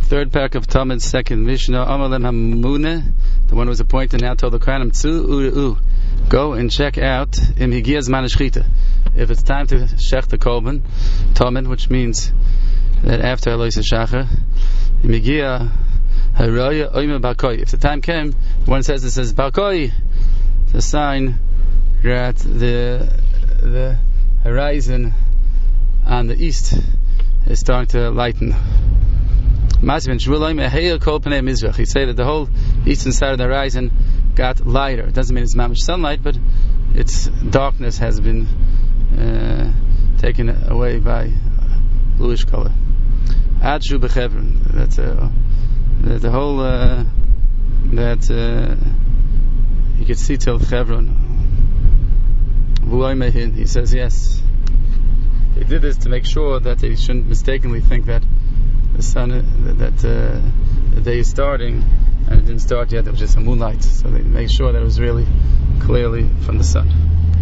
Third parak of Talmud, second Mishnah. Amalem Hamuneh, the one who was appointed, now told the Kohanim, go and check out im higia zman shechita. If it's time to shech the korban, Talmud, which means that after Elois Shachar, im higia haraya oime barkoi. If the time came, the one says, it says barkoi, the sign that the horizon on the east is starting to lighten. He say that the whole eastern side of the horizon got lighter. It doesn't mean it's not much sunlight, but its darkness has been taken away by bluish color. Adshu b'Chevron. That's the whole that you could see till Chevron. He says yes. They did this to make sure that they shouldn't mistakenly think that the sun, the day is starting, and it didn't start yet. It was just a moonlight. So they made sure that it was really clearly from the sun.